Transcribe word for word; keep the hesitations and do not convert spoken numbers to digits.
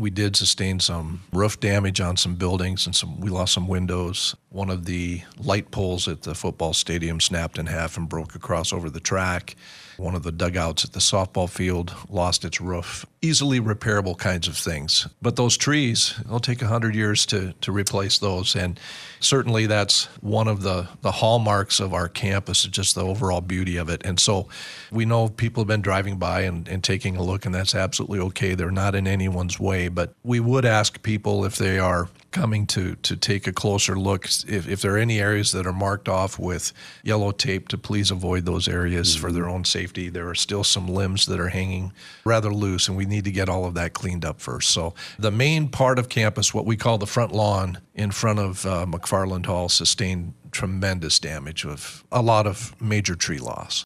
We did sustain some roof damage on some buildings, and some we lost some windows. One of the light poles at the football stadium snapped in half and broke across over the track. One of the dugouts at the softball field lost its roof. Easily repairable kinds of things. But those trees, it'll take one hundred years to, to replace those. And certainly that's one of the, the hallmarks of our campus, is just the overall beauty of it. And so we know people have been driving by and, and taking a look, and that's absolutely okay. They're not in anyone's way. But we would ask people, if they are coming to, to take a closer look, if, if there are any areas that are marked off with yellow tape, to please avoid those areas mm-hmm. for their own safety. There are still some limbs that are hanging rather loose, and we need to get all of that cleaned up first. So the main part of campus, what we call the front lawn in front of uh, McFarland Hall, sustained tremendous damage with a lot of major tree loss.